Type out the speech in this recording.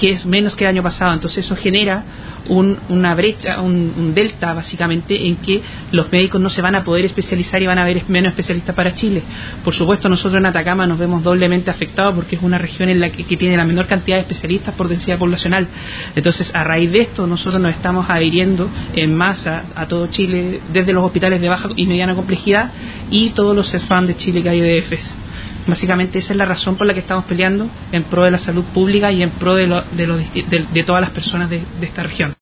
que es menos que el año pasado. Entonces eso genera una brecha, un delta básicamente, en que los médicos no se van a poder especializar y van a haber menos especialistas para Chile. Por supuesto, nosotros en Atacama nos vemos doblemente afectados porque es una región en la que tiene la menor cantidad de especialistas por densidad poblacional. Entonces, a raíz de esto, nosotros nos estamos adhiriendo en masa a todo Chile, desde los hospitales de baja y mediana complejidad y todos los CESFAM de Chile que hay de EFES. Básicamente esa es la razón por la que estamos peleando en pro de la salud pública y en pro de todas las personas de esta región.